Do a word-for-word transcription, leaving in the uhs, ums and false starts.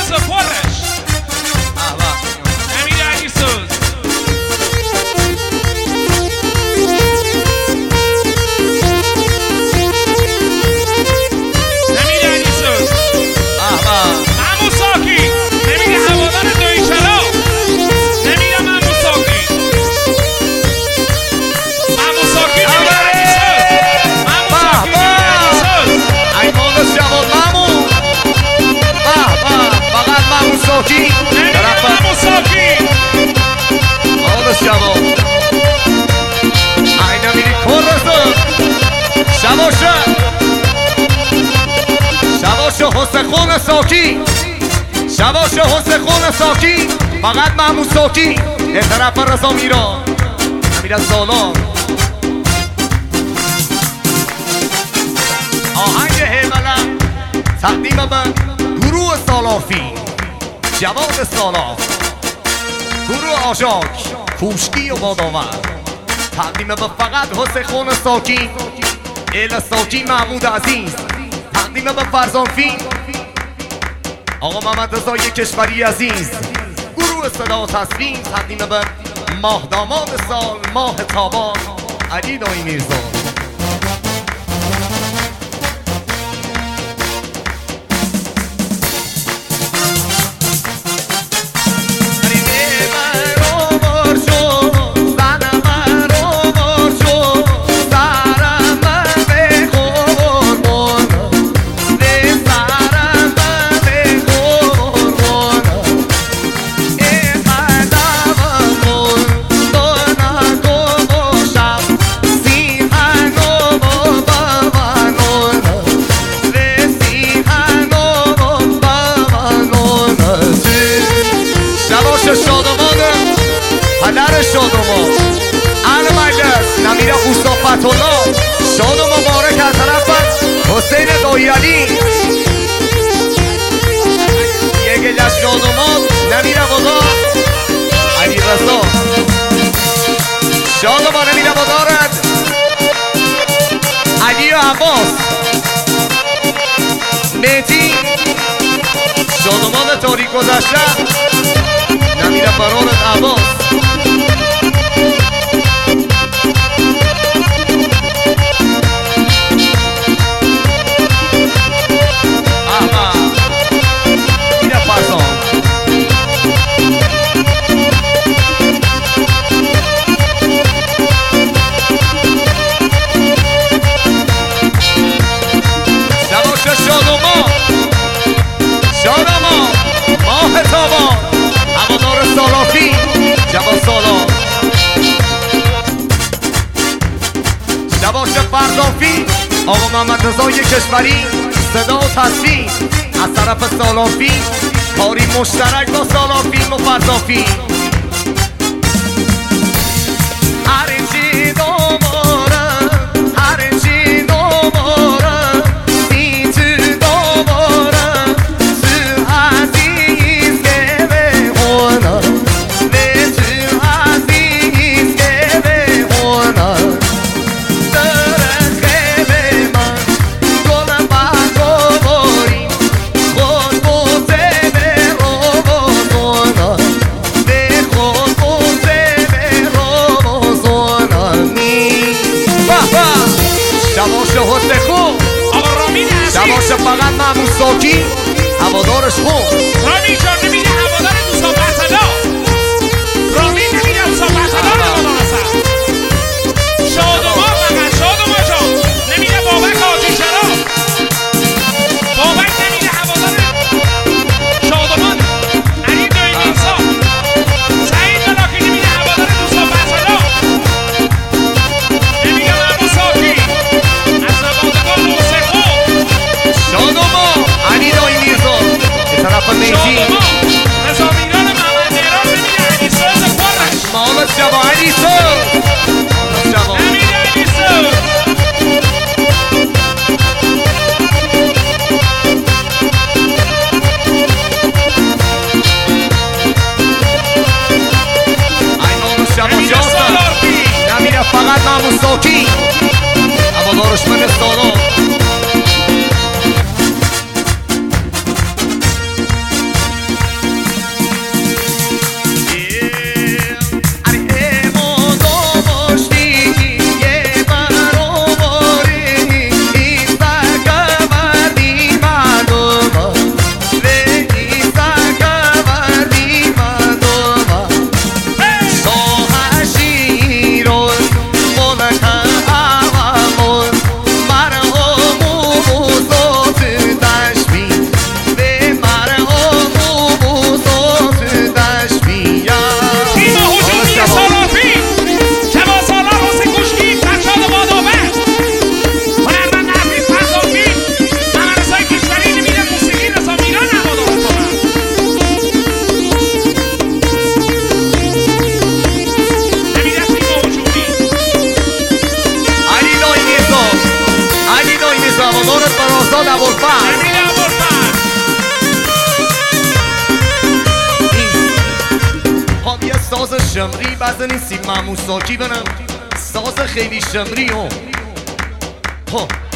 یوسف پرش امیر علی سوز امیر علی سوز محمود ساکی نمیگه هوادار دوی چرا نمیگه محمود ساکی محمود ساکی نمیگه علی سوز محمود ساکی نمیگه علی سوز ایمان شبان محمود فقط محمود ساکی نمیگه محمود ساکی آل شبان ای نمیری کن رسون شباشه شباشه حسن خون ساکی شباشه حسن خون ساکی فقط محمود ساکی به طرف رضا میران نمیرن سالان آهنگ حیملم تقدیم به گروه سالافی جواد سالاف گروه آشاک کوشکی و باداور تقدیم به فقط حسن خون ساکی ال ساکی محمود عزیز تقدیم به فرزانفی آقا محمد رضای کشوری عزیز گروه صدا و تصویر تقدیم به ماه داماد سال ماه تابان علی دایی میرزا شادوما اهل مجلس نمیر خوستا فتولا شاد و مبارک از طرف حسین دایی علی یک گلش شادوما نمیر بازار علی رضا شادوما نمیر بازارد علی و عباس میتی شادوما تاریک گذشته نمیر برارد عباس شباش فردافی آقا محمد رضای کشوری صدا و تصویر از طرف سالافی کاری مشترک با سالافی و فردافی هر چی دوباره هر چی دوباره بی تو دوباره تو عزیز که به هنر به تو عزیز که به هنر شباش فقط محمود ساکی هوادارش خوب رامین جان نمیگه هوادار دوستا برسلا رامین نمیگه دوستا برسلا هوادار هستن شادوما فقط شادوما جان نمیگه بابک آجی چرا بابک نمیگه هوادار شادوما علی دوی میرزا سعید ملاکی نمیگه هوادار دوستا برسلا نمیگه محمود ساکی از نوادگان حسین خوب شادوما علی دایی میرزا به طرف میتی رضا میران محمد ایران نمیگه علی سوز پرش مالت شبا علی سوز مالت شبا امیر علی سوز ایمان شبا جاسم نمیره فقط محمود ساکی هوادارش من سالان ابوالفضل نمیده ابوالفضل خب یه ساز شمری بزنی سیم معموساکی بنم ساز خیلی شمری و خب